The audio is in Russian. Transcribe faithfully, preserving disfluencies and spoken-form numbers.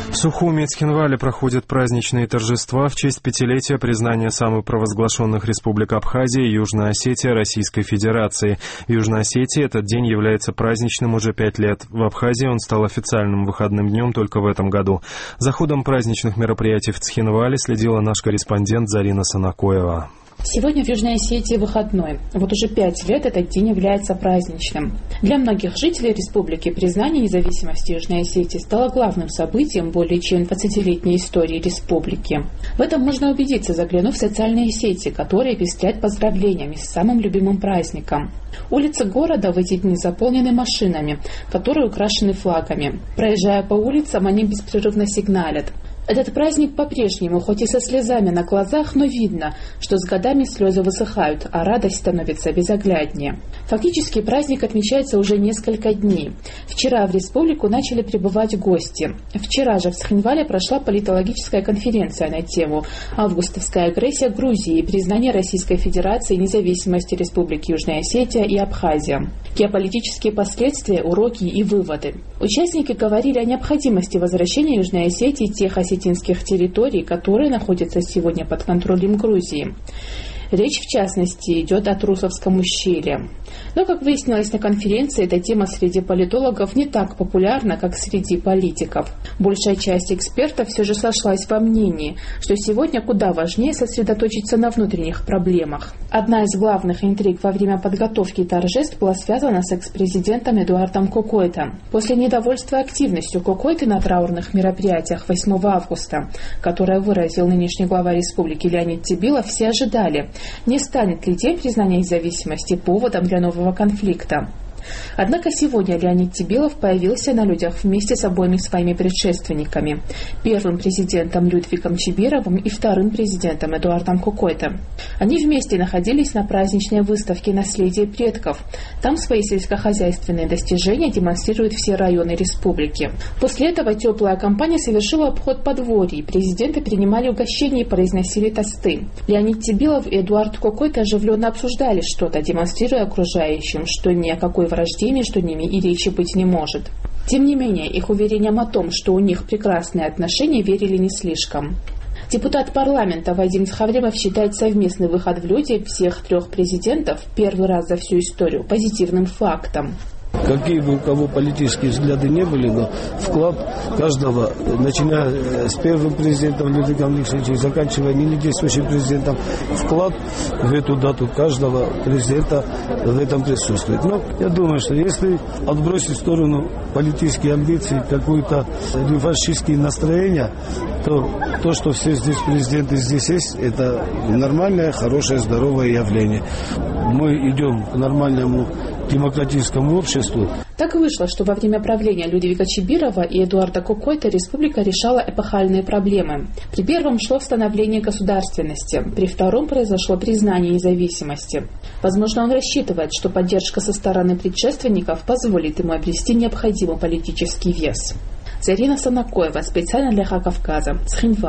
В Сухуми и Цхинвале проходят праздничные торжества в честь пятилетия признания самопровозглашенных республик Абхазия и Южная Осетия Российской Федерации. В Южной Осетии этот день является праздничным уже пять лет. В Абхазии он стал официальным выходным днем только в этом году. За ходом праздничных мероприятий в Цхинвале следила наш корреспондент Зарина Санакоева. Сегодня в Южной Осетии выходной. Вот уже пять лет этот день является праздничным. Для многих жителей республики признание независимости Южной Осетии стало главным событием более чем двадцатилетней истории республики. В этом можно убедиться, заглянув в социальные сети, которые пестрят поздравлениями с самым любимым праздником. Улицы города в эти дни заполнены машинами, которые украшены флагами. Проезжая по улицам, они беспрерывно сигналят. Этот праздник по-прежнему, хоть и со слезами на глазах, но видно, что с годами слезы высыхают, а радость становится безогляднее. Фактически праздник отмечается уже несколько дней. Вчера в республику начали прибывать гости. Вчера же в Цхинвале прошла политологическая конференция на тему «Августовская агрессия Грузии и признание Российской Федерации независимости Республики Южная Осетия и Абхазия. Геополитические последствия, уроки и выводы». Участники говорили о необходимости возвращения Южной Осетии тех осетинских территорий, которые находятся сегодня под контролем Грузии. Речь, в частности, идет о Трусовском ущелье. Но, как выяснилось на конференции, эта тема среди политологов не так популярна, как среди политиков. Большая часть экспертов все же сошлась во мнении, что сегодня куда важнее сосредоточиться на внутренних проблемах. Одна из главных интриг во время подготовки торжеств была связана с экс-президентом Эдуардом Кокойто. После недовольства активностью Кокойто на траурных мероприятиях восьмого августа, которое выразил нынешний глава республики Леонид Тебилов, все ожидали, не станет ли день признания независимости поводом для нового конфликта. Однако сегодня Леонид Тебилов появился на людях вместе с обоими своими предшественниками. Первым президентом Людвигом Чибировым и вторым президентом Эдуардом Кокойто. Они вместе находились на праздничной выставке «Наследие предков». Там свои сельскохозяйственные достижения демонстрируют все районы республики. После этого теплая компания совершила обход подворий. Президенты принимали угощения и произносили тосты. Леонид Тебилов и Эдуард Кокойто оживленно обсуждали что-то, демонстрируя окружающим, что ни о какой вражде между ними и речи быть не может. Тем не менее, их уверением о том, что у них прекрасные отношения, верили не слишком. Депутат парламента Вадим Цхавлемов считает совместный выход в люди всех трех президентов первый раз за всю историю позитивным фактом. Какие бы у кого политические взгляды не были, но вклад каждого, начиная с первым президентом Людвигом Алексеевичем, заканчивая ныне действующим президентом, вклад в эту дату каждого президента в этом присутствует. Но я думаю, что если отбросить в сторону политические амбиции, какие-то реваншистские настроения, то то, что все здесь президенты здесь есть, это нормальное, хорошее, здоровое явление. Мы идем к нормальному демократическому обществу. Так вышло, что во время правления Людвига Чибирова и Эдуарда Кокойто республика решала эпохальные проблемы. При первом шло становление государственности, при втором произошло признание независимости. Возможно, он рассчитывает, что поддержка со стороны предшественников позволит ему обрести необходимый политический вес. Зарина Санакоева, специально для Ха Кавказа, Цхинваль.